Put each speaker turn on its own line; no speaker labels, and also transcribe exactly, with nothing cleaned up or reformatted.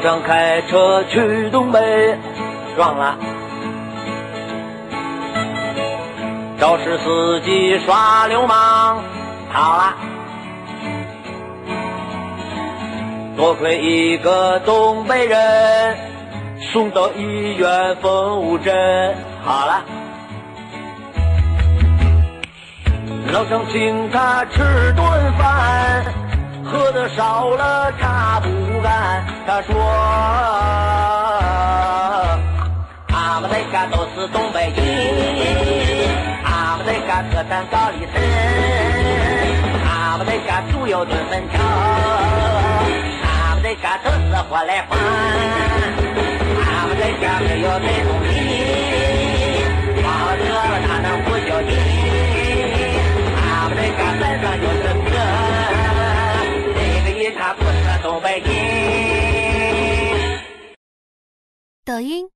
想开车去东北，撞了。肇事司机耍流氓，跑了。多亏一个东北人，送到医院缝五针，好了。老想请他吃顿饭，喝的少了他不干。他说俺们那家都是东北人，俺们那家特产高丽参，俺们那家猪油炖粉条，俺们那家都是活来花，俺们那家没有那种人，跑车了哪能不叫人，俺们那家身上就是个，那个人他不是东北人。
抖音。